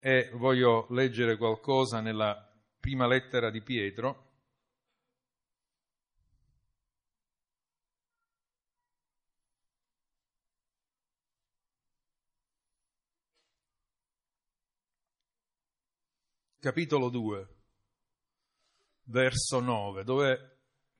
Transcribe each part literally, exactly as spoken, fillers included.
e voglio leggere qualcosa nella prima lettera di Pietro. Capitolo due, verso nove, dove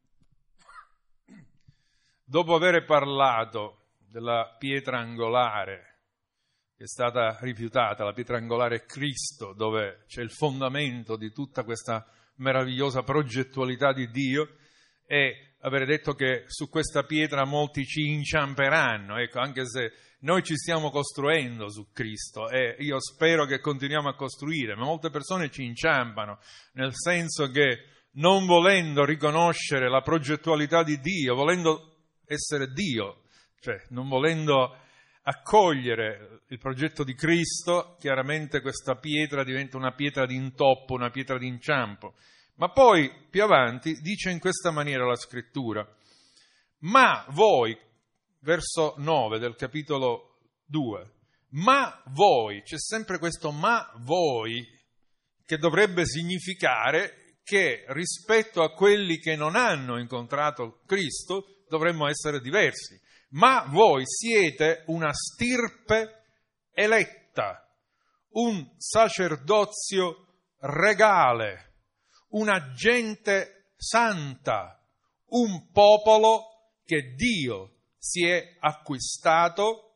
dopo aver parlato della pietra angolare che è stata rifiutata, la pietra angolare è Cristo, dove c'è il fondamento di tutta questa meravigliosa progettualità di Dio, e avere detto che su questa pietra molti ci inciamperanno, ecco, anche se noi ci stiamo costruendo su Cristo e io spero che continuiamo a costruire, ma molte persone ci inciampano, nel senso che non volendo riconoscere la progettualità di Dio, volendo essere Dio, cioè non volendo accogliere il progetto di Cristo, chiaramente questa pietra diventa una pietra di intoppo, una pietra di inciampo. Ma poi, più avanti, dice in questa maniera la Scrittura: ma voi, verso nove del capitolo due, ma voi, c'è sempre questo ma voi, che dovrebbe significare che rispetto a quelli che non hanno incontrato Cristo dovremmo essere diversi. Ma voi siete una stirpe eletta, un sacerdozio regale, una gente santa, un popolo che Dio si è acquistato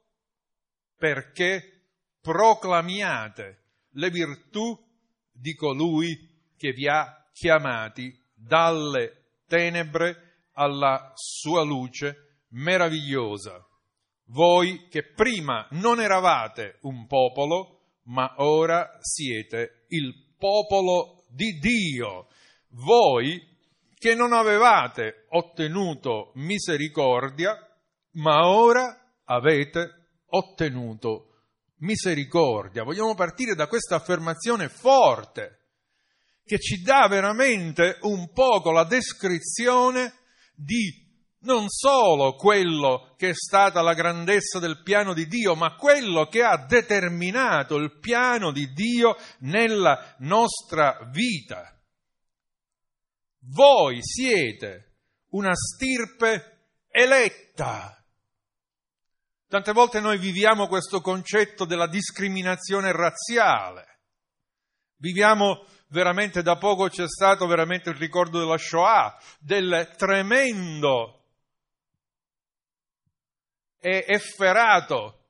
perché proclamiate le virtù di colui che vi ha chiamati dalle tenebre alla sua luce meravigliosa. Voi che prima non eravate un popolo, ma ora siete il popolo di Dio. Voi che non avevate ottenuto misericordia, ma ora avete ottenuto misericordia. Vogliamo partire da questa affermazione forte, che ci dà veramente un poco la descrizione di non solo quello che è stata la grandezza del piano di Dio, ma quello che ha determinato il piano di Dio nella nostra vita. Voi siete una stirpe eletta. Tante volte noi viviamo questo concetto della discriminazione razziale. Viviamo veramente, da poco c'è stato veramente il ricordo della Shoah, del tremendo e efferato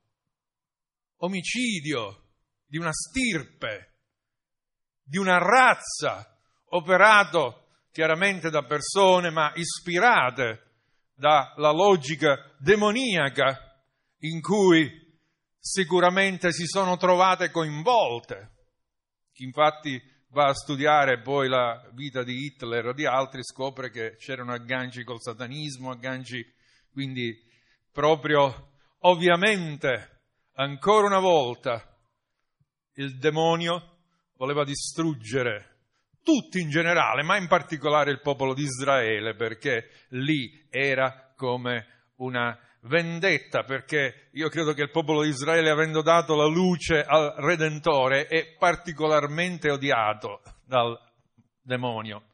omicidio di una stirpe, di una razza, operato chiaramente da persone, ma ispirate dalla logica demoniaca in cui sicuramente si sono trovate coinvolte. Chi infatti va a studiare poi la vita di Hitler o di altri scopre che c'erano agganci col satanismo, agganci quindi proprio, ovviamente, ancora una volta, il demonio voleva distruggere tutti in generale, ma in particolare il popolo di Israele, perché lì era come una vendetta, perché io credo che il popolo di Israele, avendo dato la luce al Redentore, è particolarmente odiato dal demonio.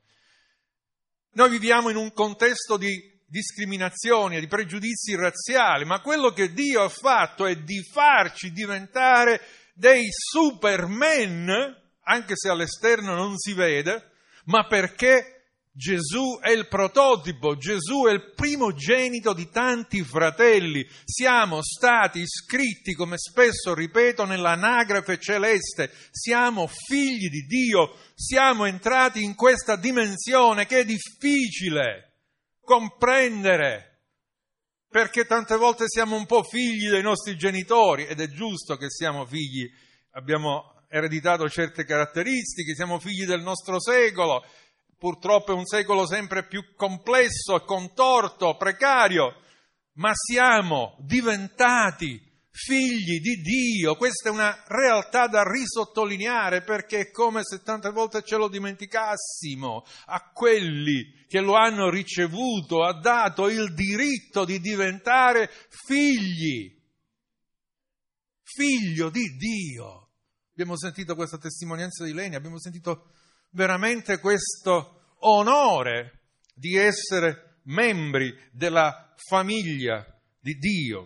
Noi viviamo in un contesto di discriminazioni, di pregiudizi razziali, ma quello che Dio ha fatto è di farci diventare dei supermen, anche se all'esterno non si vede, ma perché Gesù è il prototipo, Gesù è il primogenito di tanti fratelli. Siamo stati iscritti, come spesso ripeto, nell'anagrafe celeste. Siamo figli di Dio, siamo entrati in questa dimensione che è difficile comprendere, perché tante volte siamo un po' figli dei nostri genitori, ed è giusto che siamo figli, abbiamo ereditato certe caratteristiche, siamo figli del nostro secolo. Purtroppo è un secolo sempre più complesso, contorto, precario, ma siamo diventati figli di Dio. Questa è una realtà da risottolineare, perché è come se tante volte ce lo dimenticassimo. A quelli che lo hanno ricevuto ha dato il diritto di diventare figli, figlio di Dio. Abbiamo sentito questa testimonianza di Leni, abbiamo sentito veramente questo onore di essere membri della famiglia di Dio.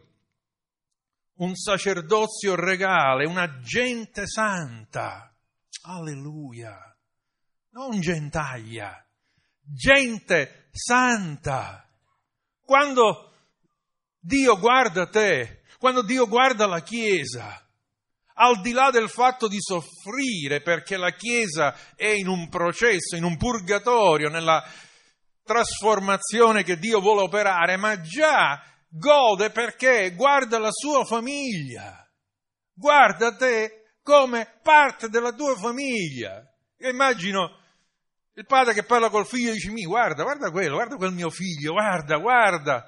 Un sacerdozio regale, una gente santa. Alleluia! Non gentaglia, gente santa. Quando Dio guarda te, quando Dio guarda la Chiesa, al di là del fatto di soffrire perché la Chiesa è in un processo, in un purgatorio, nella trasformazione che Dio vuole operare, ma già gode perché guarda la sua famiglia, guarda te come parte della tua famiglia. Io immagino il padre che parla col figlio e dice: mi guarda, guarda quello, guarda quel mio figlio, guarda, guarda,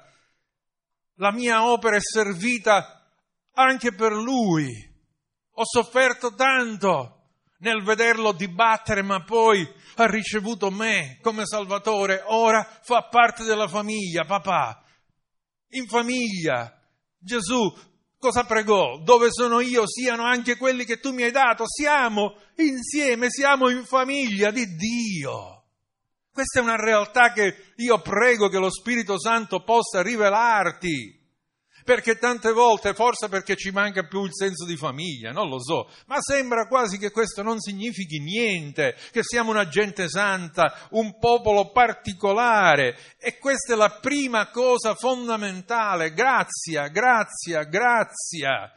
la mia opera è servita anche per lui, ho sofferto tanto nel vederlo dibattere, ma poi ha ricevuto me come Salvatore, ora fa parte della famiglia, papà. In famiglia, Gesù cosa pregò? Dove sono io siano anche quelli che tu mi hai dato. Siamo insieme, siamo in famiglia di Dio. Questa è una realtà che io prego che lo Spirito Santo possa rivelarti. Perché tante volte, forse perché ci manca più il senso di famiglia, non lo so, ma sembra quasi che questo non significhi niente, che siamo una gente santa, un popolo particolare. E questa è la prima cosa fondamentale, grazia, grazia, grazia,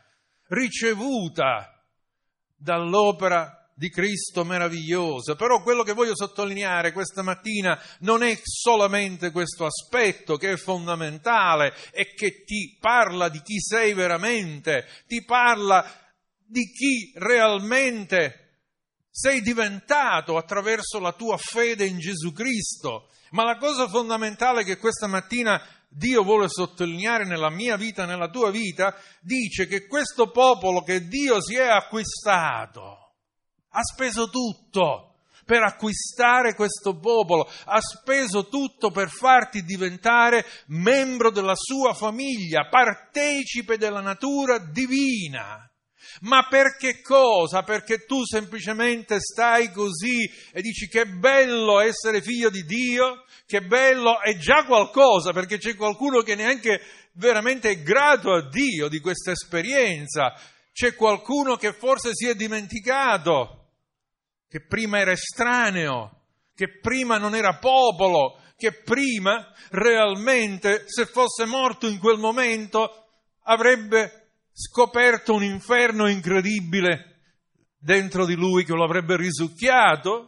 ricevuta dall'opera di Cristo meravigliosa. Però quello che voglio sottolineare questa mattina non è solamente questo aspetto che è fondamentale e che ti parla di chi sei veramente, ti parla di chi realmente sei diventato attraverso la tua fede in Gesù Cristo. Ma la cosa fondamentale che questa mattina Dio vuole sottolineare nella mia vita, nella tua vita, dice che questo popolo che Dio si è acquistato, ha speso tutto per acquistare questo popolo, ha speso tutto per farti diventare membro della sua famiglia, partecipe della natura divina. Ma per che cosa? Perché tu semplicemente stai così e dici che bello essere figlio di Dio, che bello, è già qualcosa, perché c'è qualcuno che neanche veramente è grato a Dio di questa esperienza, c'è qualcuno che forse si è dimenticato che prima era estraneo, che prima non era popolo, che prima realmente, se fosse morto in quel momento, avrebbe scoperto un inferno incredibile dentro di lui che lo avrebbe risucchiato.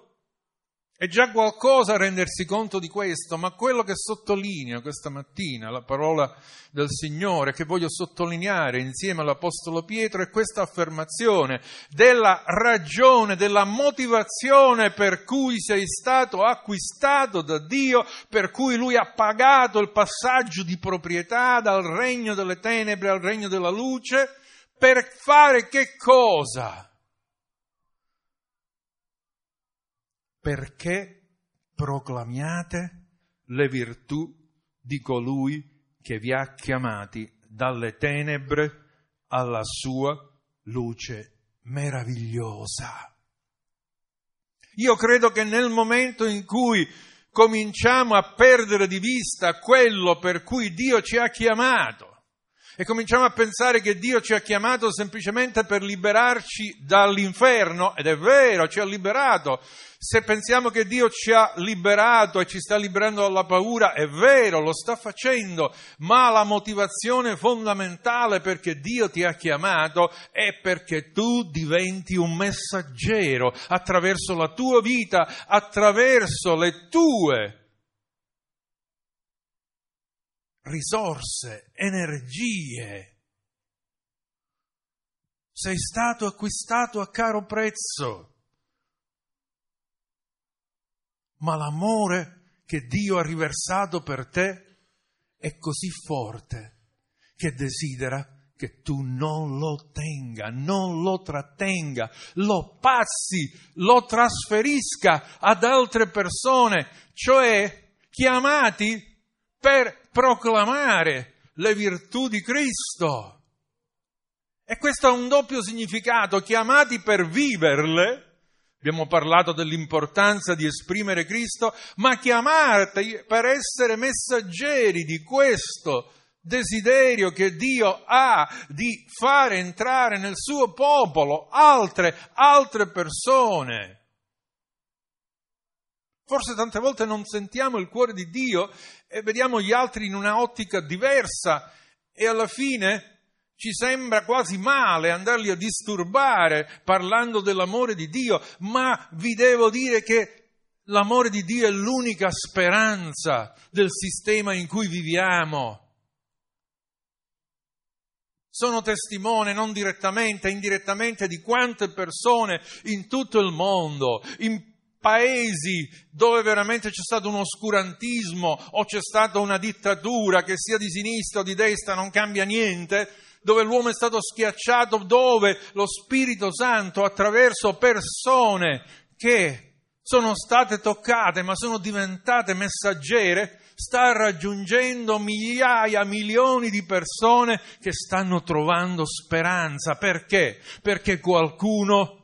È già qualcosa rendersi conto di questo, ma quello che sottolinea questa mattina la parola del Signore, che voglio sottolineare insieme all'Apostolo Pietro, è questa affermazione della ragione, della motivazione per cui sei stato acquistato da Dio, per cui Lui ha pagato il passaggio di proprietà dal regno delle tenebre al regno della luce, per fare che cosa? Perché proclamiate le virtù di colui che vi ha chiamati dalle tenebre alla sua luce meravigliosa. Io credo che nel momento in cui cominciamo a perdere di vista quello per cui Dio ci ha chiamato e cominciamo a pensare che Dio ci ha chiamato semplicemente per liberarci dall'inferno, ed è vero, ci ha liberato. Se pensiamo che Dio ci ha liberato e ci sta liberando dalla paura, è vero, lo sta facendo, ma la motivazione fondamentale perché Dio ti ha chiamato è perché tu diventi un messaggero attraverso la tua vita, attraverso le tue risorse, energie. Sei stato acquistato a caro prezzo. Ma l'amore che Dio ha riversato per te è così forte che desidera che tu non lo tenga, non lo trattenga, lo passi, lo trasferisca ad altre persone, cioè chiamati per proclamare le virtù di Cristo. E questo ha un doppio significato: chiamati per viverle. Abbiamo parlato dell'importanza di esprimere Cristo, ma chiamati per essere messaggeri di questo desiderio che Dio ha di fare entrare nel suo popolo altre, altre persone. Forse tante volte non sentiamo il cuore di Dio e vediamo gli altri in una ottica diversa e alla fine ci sembra quasi male andarli a disturbare parlando dell'amore di Dio, ma vi devo dire che l'amore di Dio è l'unica speranza del sistema in cui viviamo. Sono testimone non direttamente, indirettamente di quante persone in tutto il mondo, in paesi dove veramente c'è stato un oscurantismo o c'è stata una dittatura, che sia di sinistra o di destra non cambia niente, dove l'uomo è stato schiacciato, dove lo Spirito Santo attraverso persone che sono state toccate ma sono diventate messaggere, sta raggiungendo migliaia, milioni di persone che stanno trovando speranza. Perché? Perché qualcuno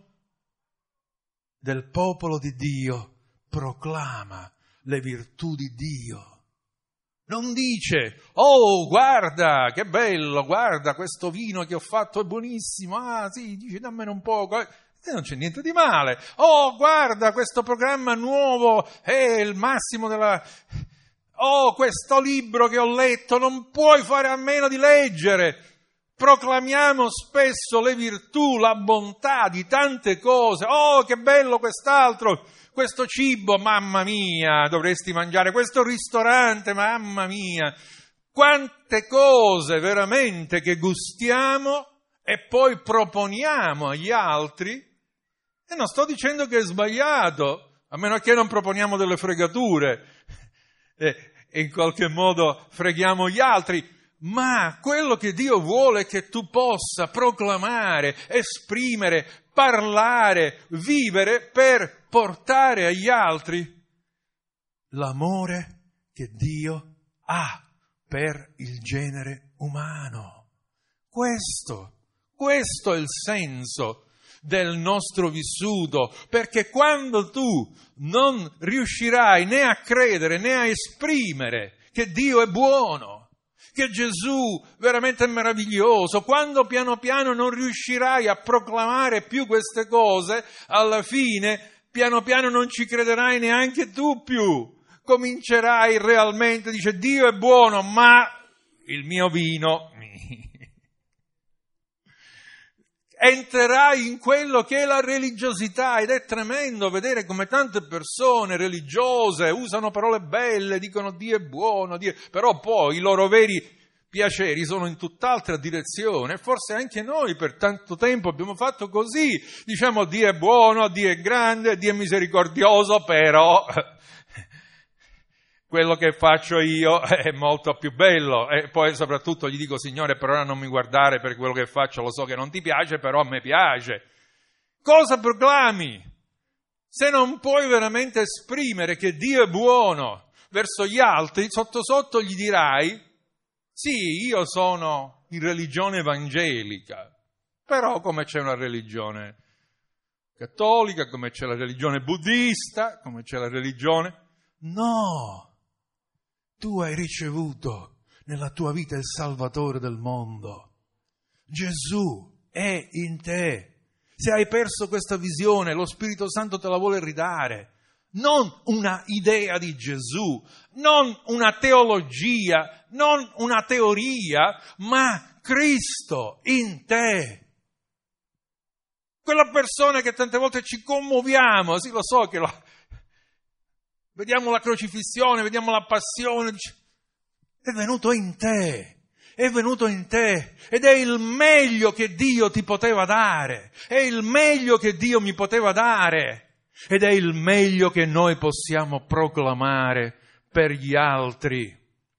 del popolo di Dio proclama le virtù di Dio. Non dice: oh, guarda, che bello, guarda, questo vino che ho fatto è buonissimo, ah sì, dice, dammene un po', e non c'è niente di male. Oh, guarda, questo programma nuovo è il massimo della... Oh, questo libro che ho letto, non puoi fare a meno di leggere. Proclamiamo spesso le virtù, la bontà di tante cose. Oh, che bello quest'altro, questo cibo, mamma mia, dovresti mangiare, questo ristorante, mamma mia. Quante cose veramente che gustiamo e poi proponiamo agli altri. E non sto dicendo che è sbagliato, a meno che non proponiamo delle fregature e, e in qualche modo freghiamo gli altri. Ma quello che Dio vuole è che tu possa proclamare, esprimere, parlare, vivere per portare agli altri l'amore che Dio ha per il genere umano. Questo, questo è il senso del nostro vissuto, perché quando tu non riuscirai né a credere né a esprimere che Dio è buono, che Gesù veramente è meraviglioso, quando piano piano non riuscirai a proclamare più queste cose, alla fine piano piano non ci crederai neanche tu più. Comincerai realmente, dice, Dio è buono, ma il mio vino... Entrerai in quello che è la religiosità, ed è tremendo vedere come tante persone religiose usano parole belle, dicono Dio è buono, Dio... però poi i loro veri piaceri sono in tutt'altra direzione. Forse anche noi per tanto tempo abbiamo fatto così, diciamo Dio è buono, Dio è grande, Dio è misericordioso, però quello che faccio io è molto più bello. E poi soprattutto gli dico, Signore, per ora non mi guardare per quello che faccio, lo so che non ti piace, però a me piace. Cosa proclami? Se non puoi veramente esprimere che Dio è buono verso gli altri, sotto sotto gli dirai, sì, io sono in religione evangelica, però come c'è una religione cattolica, come c'è la religione buddista, come c'è la religione... No! Tu hai ricevuto nella tua vita il Salvatore del mondo. Gesù è in te. Se hai perso questa visione, lo Spirito Santo te la vuole ridare. Non una idea di Gesù, non una teologia, non una teoria, ma Cristo in te. Quella persona che tante volte ci commuoviamo, sì, lo so che lo... vediamo la crocifissione, vediamo la passione, dice, è venuto in te, è venuto in te ed è il meglio che Dio ti poteva dare, è il meglio che Dio mi poteva dare ed è il meglio che noi possiamo proclamare per gli altri.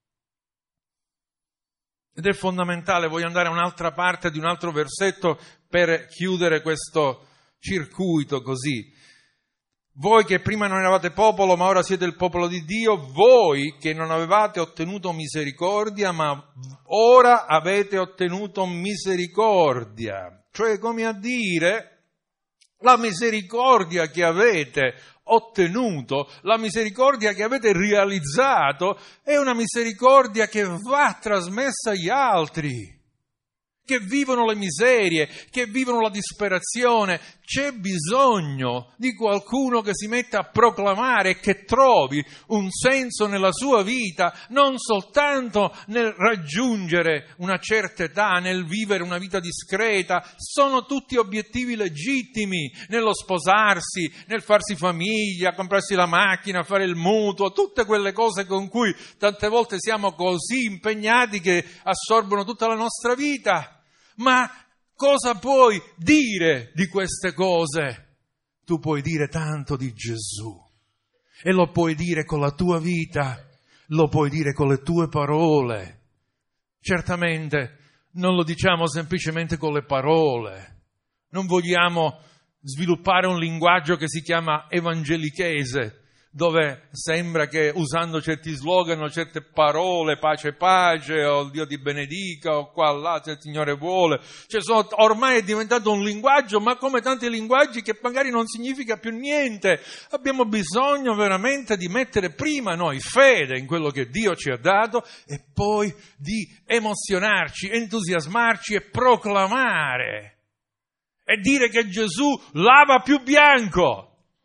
Ed è fondamentale, voglio andare a un'altra parte di un altro versetto per chiudere questo circuito così. voi che prima non eravate popolo, ma ora siete il popolo di Dio, voi che non avevate ottenuto misericordia, ma ora avete ottenuto misericordia. Cioè, come a dire, la misericordia che avete ottenuto, la misericordia che avete realizzato, è una misericordia che va trasmessa agli altri, che vivono le miserie, che vivono la disperazione. C'è bisogno di qualcuno che si metta a proclamare e che trovi un senso nella sua vita, non soltanto nel raggiungere una certa età, nel vivere una vita discreta. Sono tutti obiettivi legittimi, nello sposarsi, nel farsi famiglia, comprarsi la macchina, fare il mutuo, tutte quelle cose con cui tante volte siamo così impegnati che assorbono tutta la nostra vita. Ma cosa puoi dire di queste cose? Tu puoi dire tanto di Gesù, e lo puoi dire con la tua vita, lo puoi dire con le tue parole. Certamente non lo diciamo semplicemente con le parole, non vogliamo sviluppare un linguaggio che si chiama evangelichese, dove sembra che usando certi slogan o certe parole, pace pace, o Dio ti benedica, o qua là, se il Signore vuole, cioè sono, ormai è diventato un linguaggio, ma come tanti linguaggi che magari non significa più niente. Abbiamo bisogno veramente di mettere prima noi fede in quello che Dio ci ha dato e poi di emozionarci, entusiasmarci e proclamare e dire che Gesù lava più bianco.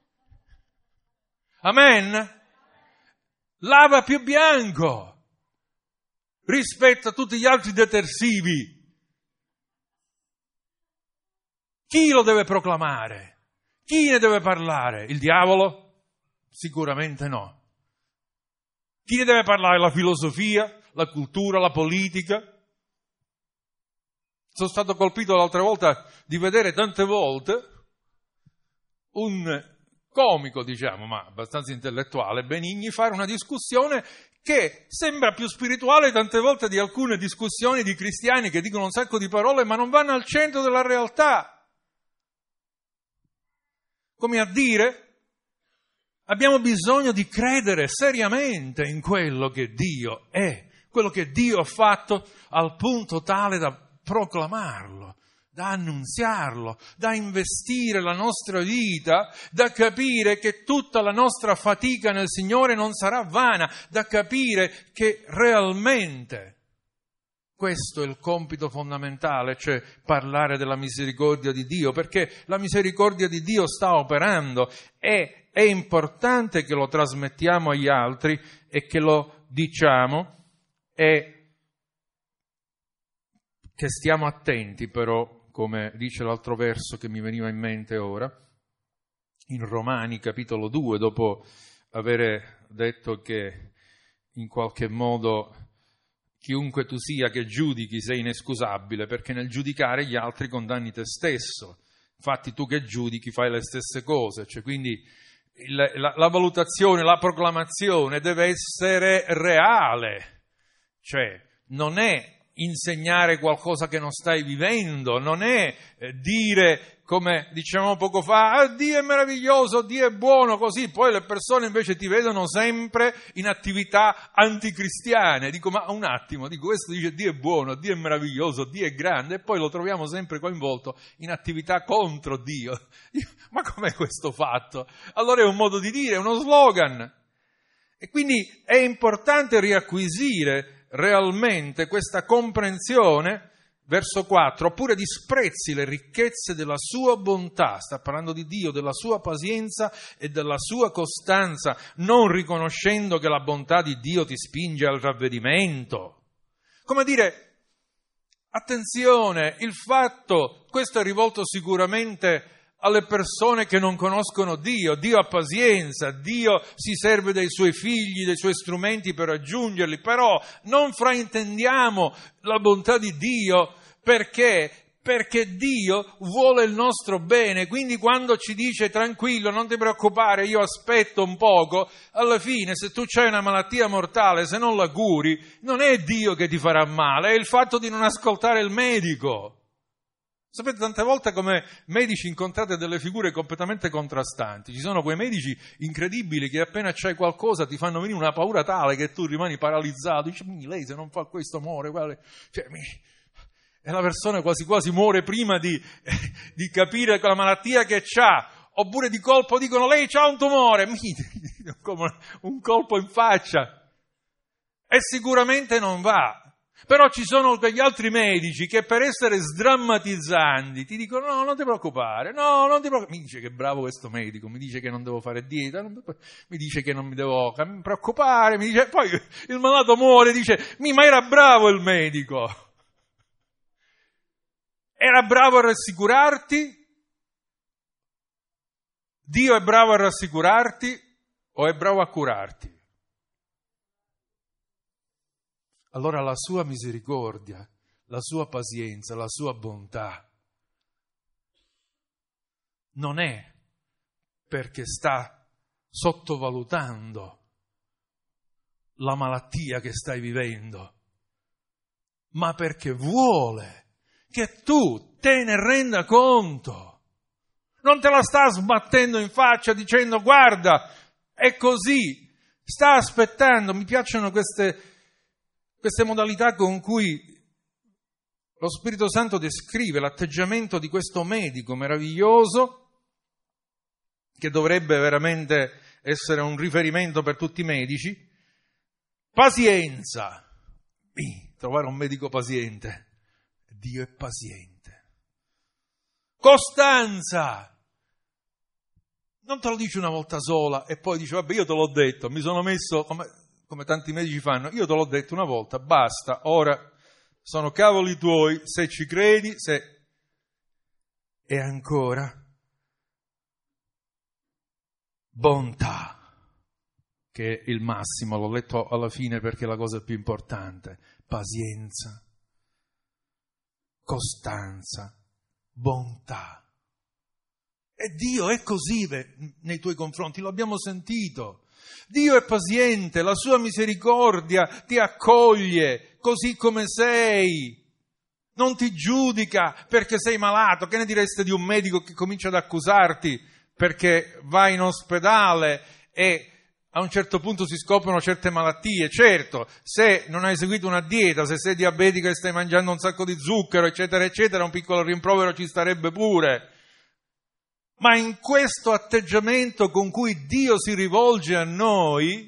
Amen? Lava più bianco rispetto a tutti gli altri detersivi. Chi lo deve proclamare? Chi ne deve parlare? Il diavolo? Sicuramente no. Chi ne deve parlare? La filosofia, la cultura, la politica? Sono stato colpito l'altra volta di vedere tante volte un comico, diciamo, ma abbastanza intellettuale, Benigni, fare una discussione che sembra più spirituale tante volte di alcune discussioni di cristiani che dicono un sacco di parole ma non vanno al centro della realtà. Come a dire, abbiamo bisogno di credere seriamente in quello che Dio è, quello che Dio ha fatto, al punto tale da proclamarlo, da annunziarlo, da investire la nostra vita, da capire che tutta la nostra fatica nel Signore non sarà vana, da capire che realmente questo è il compito fondamentale, cioè parlare della misericordia di Dio, perché la misericordia di Dio sta operando e è importante che lo trasmettiamo agli altri e che lo diciamo e che stiamo attenti però, come dice l'altro verso che mi veniva in mente ora, in Romani capitolo due, dopo aver detto che in qualche modo chiunque tu sia che giudichi sei inescusabile, perché nel giudicare gli altri condanni te stesso. Infatti tu che giudichi fai le stesse cose, cioè quindi il, la, la valutazione, la proclamazione deve essere reale, cioè non è insegnare qualcosa che non stai vivendo, non è eh, dire, come dicevamo poco fa, ah, Dio è meraviglioso, Dio è buono, così poi le persone invece ti vedono sempre in attività anticristiane. Dico, ma un attimo, dico, questo dice Dio è buono, Dio è meraviglioso, Dio è grande, e poi lo troviamo sempre coinvolto in attività contro Dio. Dico, ma com'è questo fatto? Allora è un modo di dire, è uno slogan. E quindi è importante riacquisire realmente questa comprensione. Verso quattro, oppure disprezzi le ricchezze della sua bontà, sta parlando di Dio, della sua pazienza e della sua costanza, non riconoscendo che la bontà di Dio ti spinge al ravvedimento. Come dire, attenzione, il fatto, questo è rivolto sicuramente alle persone che non conoscono Dio. Dio ha pazienza, Dio si serve dei suoi figli, dei suoi strumenti per raggiungerli, però non fraintendiamo la bontà di Dio, perché? Perché Dio vuole il nostro bene, quindi quando ci dice tranquillo, non ti preoccupare, io aspetto un poco, alla fine se tu c'hai una malattia mortale, se non la curi, non è Dio che ti farà male, è il fatto di non ascoltare il medico. Sapete, tante volte come medici incontrate delle figure completamente contrastanti. Ci sono quei medici incredibili che appena c'hai qualcosa ti fanno venire una paura tale che tu rimani paralizzato. Dici, lei se non fa questo muore. Guarda. Cioè, mi... E la persona quasi quasi muore prima di, di capire la malattia che c'ha. Oppure di colpo dicono, lei c'ha un tumore. Come un colpo in faccia. E sicuramente non va. Però ci sono quegli altri medici che per essere sdrammatizzanti ti dicono no, non ti preoccupare, no, non ti preoccupare. Mi dice che bravo questo medico, mi dice che non devo fare dieta, mi dice che non mi devo preoccupare, mi dice, poi il malato muore e dice, mi, ma era bravo il medico. Era bravo a rassicurarti? Dio è bravo a rassicurarti o è bravo a curarti? Allora la sua misericordia, la sua pazienza, la sua bontà non è perché sta sottovalutando la malattia che stai vivendo, ma perché vuole che tu te ne renda conto. Non te la sta sbattendo in faccia dicendo guarda, è così, sta aspettando. Mi piacciono queste... Queste modalità con cui lo Spirito Santo descrive l'atteggiamento di questo medico meraviglioso, che dovrebbe veramente essere un riferimento per tutti i medici. Pazienza. Trovare un medico paziente. Dio è paziente. Costanza. Non te lo dice una volta sola e poi dice, vabbè, io te l'ho detto, mi sono messo... come come tanti medici fanno, io te l'ho detto una volta, basta, ora sono cavoli tuoi, se ci credi, se... E ancora, bontà, che è il massimo, l'ho letto alla fine perché è la cosa più importante, pazienza, costanza, bontà. E Dio è così nei tuoi confronti, lo abbiamo sentito. Dio è paziente, la sua misericordia ti accoglie così come sei, non ti giudica perché sei malato. Che ne direste di un medico che comincia ad accusarti perché vai in ospedale e a un certo punto si scoprono certe malattie? Certo, se non hai seguito una dieta, se sei diabetico e stai mangiando un sacco di zucchero, eccetera, eccetera, un piccolo rimprovero ci starebbe pure. Ma in questo atteggiamento con cui Dio si rivolge a noi,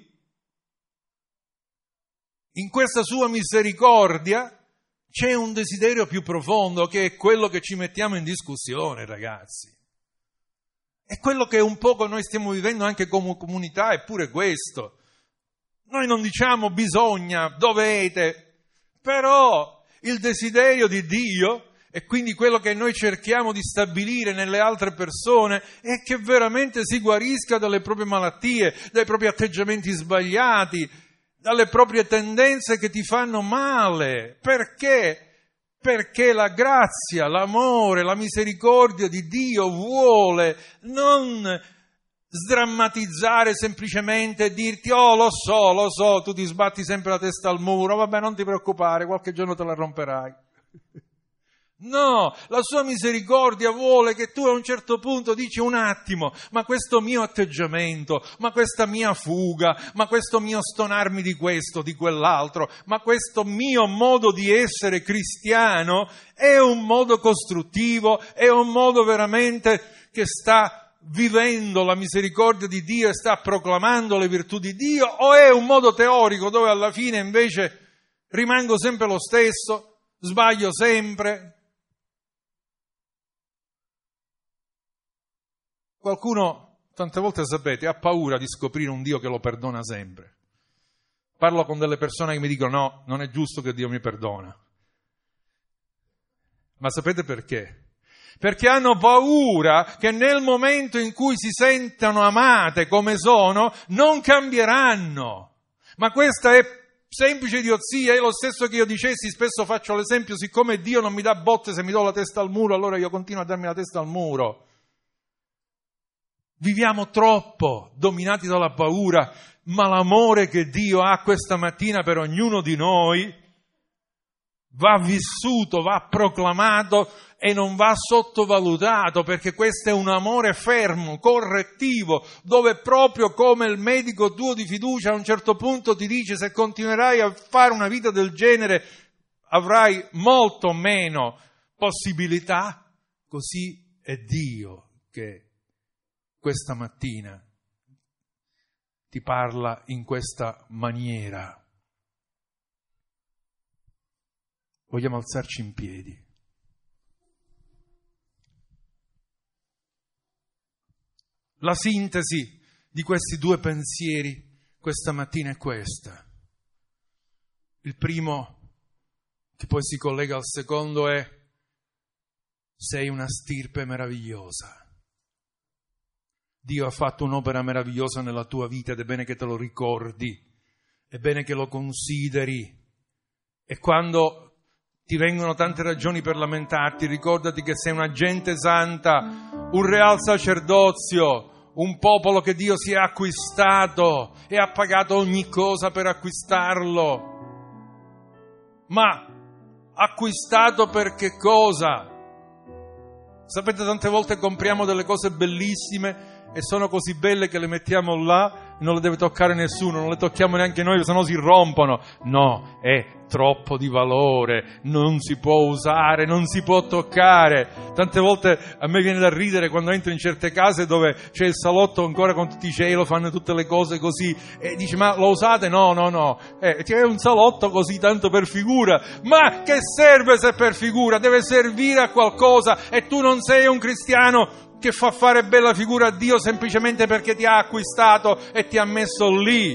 in questa sua misericordia, c'è un desiderio più profondo che è quello che ci mettiamo in discussione, ragazzi. È quello che un poco noi stiamo vivendo anche come comunità, è pure questo. Noi non diciamo bisogna, dovete, però il desiderio di Dio, e quindi quello che noi cerchiamo di stabilire nelle altre persone, è che veramente si guarisca dalle proprie malattie, dai propri atteggiamenti sbagliati, dalle proprie tendenze che ti fanno male. Perché? Perché la grazia, l'amore, la misericordia di Dio vuole non sdrammatizzare semplicemente e dirti oh lo so, lo so, tu ti sbatti sempre la testa al muro, vabbè non ti preoccupare, qualche giorno te la romperai. No, la sua misericordia vuole che tu a un certo punto dici un attimo, ma questo mio atteggiamento, ma questa mia fuga, ma questo mio stonarmi di questo, di quell'altro, ma questo mio modo di essere cristiano è un modo costruttivo, è un modo veramente che sta vivendo la misericordia di Dio e sta proclamando le virtù di Dio, o è un modo teorico dove alla fine invece rimango sempre lo stesso, sbaglio sempre? Qualcuno, tante volte sapete, ha paura di scoprire un Dio che lo perdona sempre. Parlo con delle persone che mi dicono no, non è giusto che Dio mi perdona. Ma sapete perché? Perché hanno paura che nel momento in cui si sentono amate come sono, non cambieranno. Ma questa è semplice idiozia, è lo stesso che io dicessi, spesso faccio l'esempio, siccome Dio non mi dà botte se mi do la testa al muro, allora io continuo a darmi la testa al muro. Viviamo troppo dominati dalla paura, ma l'amore che Dio ha questa mattina per ognuno di noi va vissuto, va proclamato e non va sottovalutato, perché questo è un amore fermo, correttivo, dove proprio come il medico tuo di fiducia a un certo punto ti dice: se continuerai a fare una vita del genere avrai molto meno possibilità, così è Dio che questa mattina ti parla in questa maniera. Vogliamo alzarci in piedi. La sintesi di questi due pensieri questa mattina è questa. Il primo, che poi si collega al secondo, è: sei una stirpe meravigliosa. Dio ha fatto un'opera meravigliosa nella tua vita ed è bene che te lo ricordi, è bene che lo consideri. E quando ti vengono tante ragioni per lamentarti, ricordati che sei una gente santa, un real sacerdozio, un popolo che Dio si è acquistato e ha pagato ogni cosa per acquistarlo. Ma acquistato per che cosa? Sapete, tante volte compriamo delle cose bellissime e sono così belle che le mettiamo là e non le deve toccare nessuno, non le tocchiamo neanche noi, se no si rompono. No, è troppo di valore, non si può usare, non si può toccare. Tante volte a me viene da ridere quando entro in certe case dove c'è il salotto ancora con tutti i cielo, fanno tutte le cose così, e dici: ma lo usate? No, no, no, eh, c'è un salotto così tanto per figura. Ma che serve se per figura? Deve servire a qualcosa, e tu non sei un cristiano che fa fare bella figura a Dio semplicemente perché ti ha acquistato e ti ha messo lì.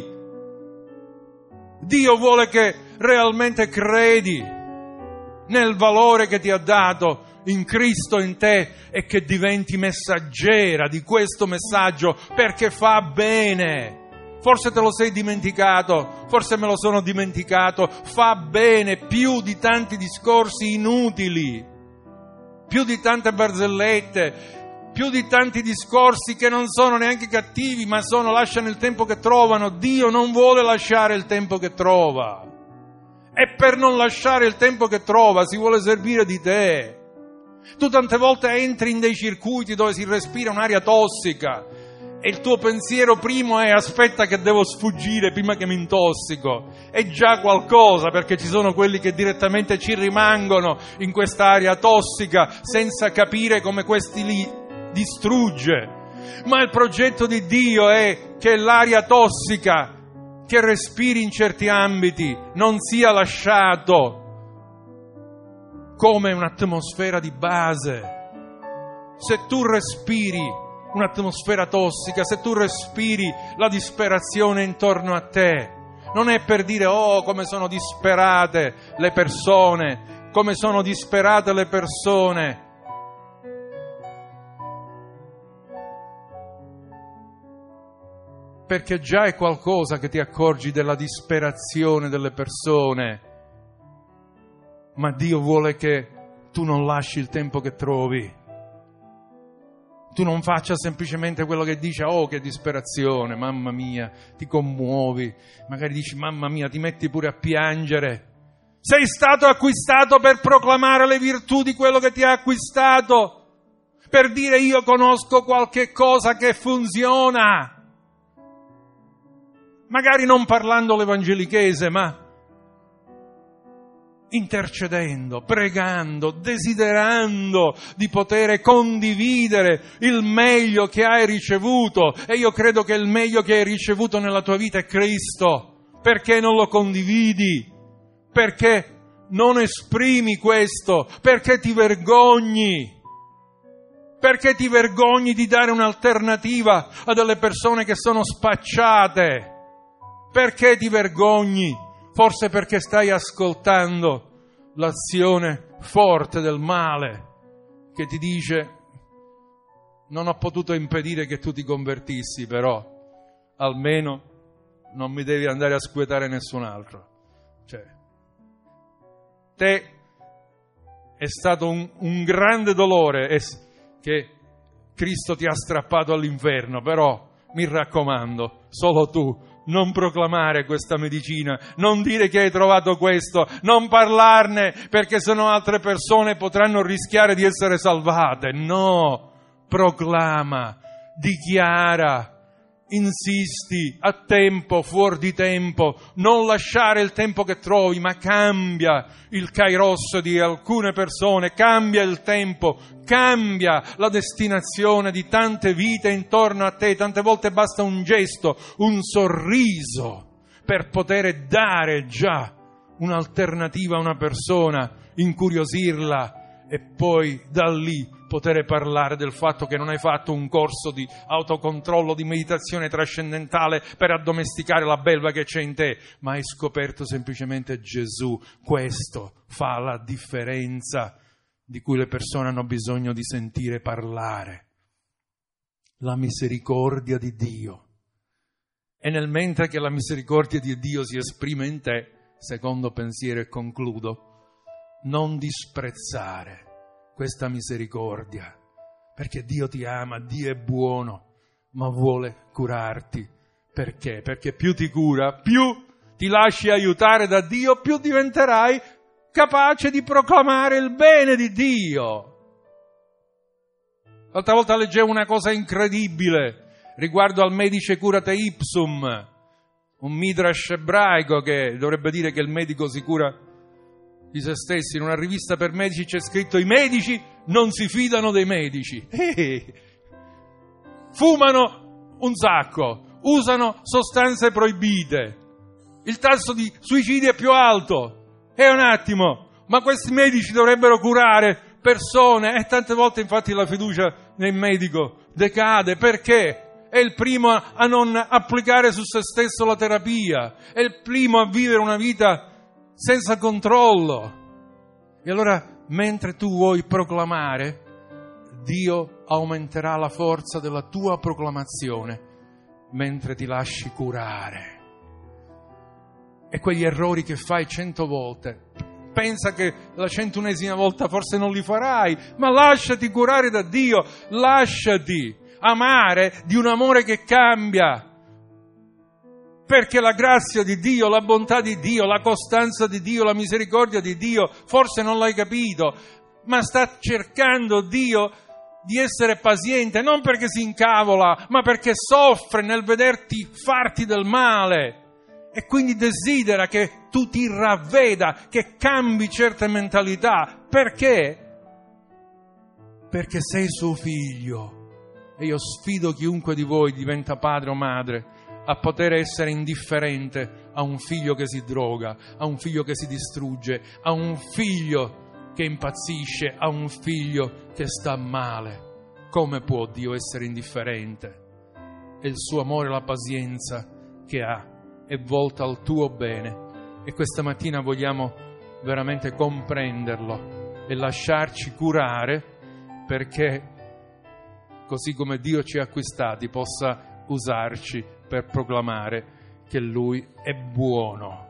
Dio vuole che realmente credi nel valore che ti ha dato in Cristo in te e che diventi messaggera di questo messaggio, perché fa bene. Forse te lo sei dimenticato, forse me lo sono dimenticato. Fa bene più di tanti discorsi inutili, più di tante barzellette, più di tanti discorsi che non sono neanche cattivi, ma sono lasciano il tempo che trovano. Dio non vuole lasciare il tempo che trova. E per non lasciare il tempo che trova si vuole servire di te. Tu tante volte entri in dei circuiti dove si respira un'aria tossica e il tuo pensiero primo è: aspetta che devo sfuggire prima che mi intossico. È già qualcosa, perché ci sono quelli che direttamente ci rimangono in quest'aria tossica senza capire come questi li distrugge. Ma il progetto di Dio è che l'aria tossica che respiri in certi ambiti non sia lasciato come un'atmosfera di base. Se tu respiri un'atmosfera tossica, se tu respiri la disperazione intorno a te, non è per dire: oh, come sono disperate le persone, come sono disperate le persone. Perché già è qualcosa che ti accorgi della disperazione delle persone, ma Dio vuole che tu non lasci il tempo che trovi. Tu non faccia semplicemente quello che dice: oh, che disperazione, mamma mia, ti commuovi, magari dici: mamma mia, ti metti pure a piangere. Sei stato acquistato per proclamare le virtù di quello che ti ha acquistato, per dire: io conosco qualche cosa che funziona. Magari non parlando l'evangelichese, ma intercedendo, pregando, desiderando di poter condividere il meglio che hai ricevuto. E io credo che il meglio che hai ricevuto nella tua vita è Cristo. Perché non lo condividi? Perché non esprimi questo? Perché ti vergogni? Perché ti vergogni di dare un'alternativa a delle persone che sono spacciate? Perché ti vergogni? Forse perché stai ascoltando l'azione forte del male che ti dice: non ho potuto impedire che tu ti convertissi, però almeno non mi devi andare a scuotare nessun altro. Cioè, te è stato un, un grande dolore che Cristo ti ha strappato all'inferno, però mi raccomando, solo tu non proclamare questa medicina, non dire che hai trovato questo, non parlarne perché sennò altre persone potranno rischiare di essere salvate. No, proclama, dichiara, insisti a tempo, fuori di tempo, non lasciare il tempo che trovi, ma cambia il kairos di alcune persone, cambia il tempo, cambia la destinazione di tante vite intorno a te. Tante volte basta un gesto, un sorriso per poter dare già un'alternativa a una persona, incuriosirla e poi da lì poter parlare del fatto che non hai fatto un corso di autocontrollo, di meditazione trascendentale per addomesticare la belva che c'è in te, ma hai scoperto semplicemente Gesù. Questo fa la differenza di cui le persone hanno bisogno di sentire parlare. La misericordia di Dio. E nel mentre che la misericordia di Dio si esprime in te, secondo pensiero e concludo, non disprezzare questa misericordia, perché Dio ti ama, Dio è buono, ma vuole curarti. Perché? Perché più ti cura, più ti lasci aiutare da Dio, più diventerai capace di proclamare il bene di Dio. L'altra volta leggevo una cosa incredibile riguardo al medice curate ipsum, un midrash ebraico che dovrebbe dire che il medico si cura di se stessi. In una rivista per medici c'è scritto: i medici non si fidano dei medici. Eh, fumano un sacco, usano sostanze proibite, il tasso di suicidio è più alto. E un attimo, ma questi medici dovrebbero curare persone, e tante volte infatti la fiducia nel medico decade. Perché? È il primo a non applicare su se stesso la terapia, è il primo a vivere una vita senza controllo. E allora, mentre tu vuoi proclamare, Dio aumenterà la forza della tua proclamazione mentre ti lasci curare. E quegli errori che fai cento volte, pensa che la centunesima volta forse non li farai, ma lasciati curare da Dio, lasciati amare di un amore che cambia. Perché la grazia di Dio, la bontà di Dio, la costanza di Dio, la misericordia di Dio, forse non l'hai capito, ma sta cercando Dio di essere paziente, non perché si incavola, ma perché soffre nel vederti farti del male. E quindi desidera che tu ti ravveda, che cambi certe mentalità. Perché? Perché sei suo figlio. E io sfido chiunque di voi diventa padre o madre a poter essere indifferente a un figlio che si droga, a un figlio che si distrugge, a un figlio che impazzisce, a un figlio che sta male. Come può Dio essere indifferente? E il suo amore e la pazienza che ha è volta al tuo bene. E questa mattina vogliamo veramente comprenderlo e lasciarci curare, perché così come Dio ci ha acquistati possa usarci per proclamare che Lui è buono.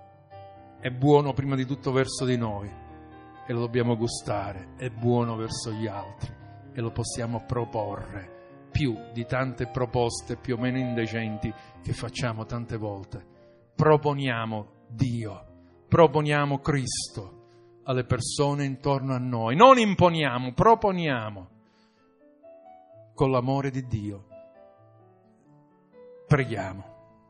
È buono prima di tutto verso di noi e lo dobbiamo gustare, è buono verso gli altri e lo possiamo proporre, più di tante proposte più o meno indecenti che facciamo tante volte. Proponiamo Dio, proponiamo Cristo alle persone intorno a noi, non imponiamo, proponiamo con l'amore di Dio. Preghiamo.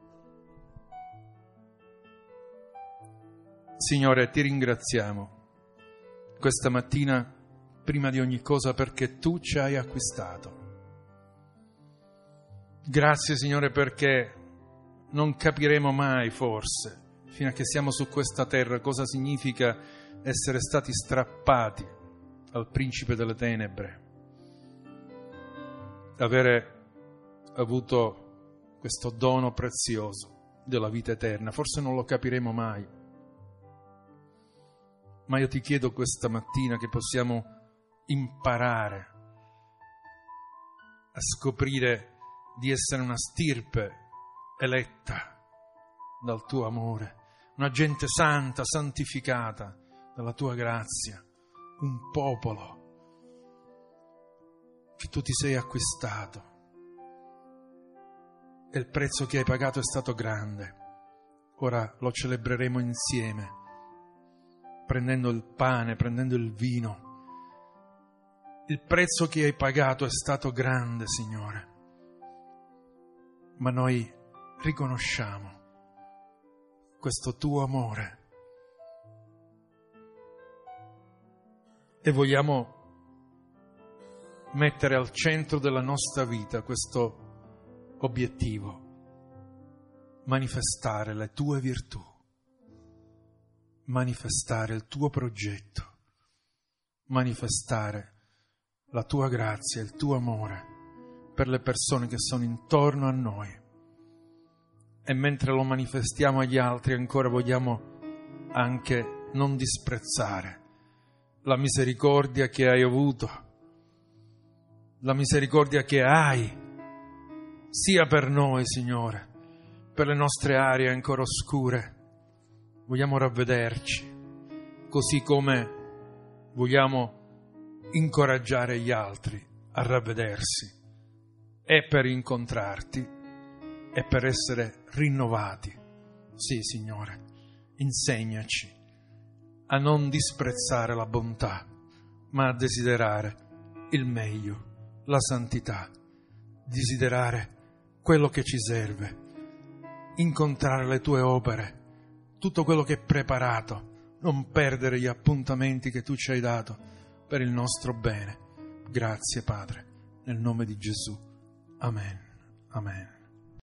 Signore, ti ringraziamo questa mattina prima di ogni cosa perché tu ci hai acquistato. Grazie, Signore, perché non capiremo mai, forse, fino a che siamo su questa terra, cosa significa essere stati strappati al principe delle tenebre, avere avuto questo dono prezioso della vita eterna. Forse non lo capiremo mai, ma io ti chiedo questa mattina che possiamo imparare a scoprire di essere una stirpe eletta dal tuo amore, una gente santa, santificata dalla tua grazia, un popolo che tu ti sei acquistato. e il prezzo che hai pagato è stato grande. Ora lo celebreremo insieme, prendendo il pane, prendendo il vino. Il prezzo che hai pagato è stato grande, Signore, ma noi riconosciamo questo tuo amore e vogliamo mettere al centro della nostra vita questo obiettivo: manifestare le tue virtù, manifestare il tuo progetto, manifestare la tua grazia, il tuo amore per le persone che sono intorno a noi. E mentre lo manifestiamo agli altri, ancora vogliamo anche non disprezzare la misericordia che hai avuto, la misericordia che hai, sia per noi, Signore, per le nostre aree ancora oscure. Vogliamo ravvederci, così come vogliamo incoraggiare gli altri a ravvedersi, e per incontrarti e per essere rinnovati. Sì, Signore, insegnaci a non disprezzare la bontà, ma a desiderare il meglio, la santità, desiderare quello che ci serve, incontrare le tue opere, tutto quello che è preparato, non perdere gli appuntamenti che tu ci hai dato per il nostro bene. Grazie, Padre, nel nome di Gesù. Amen. Amen.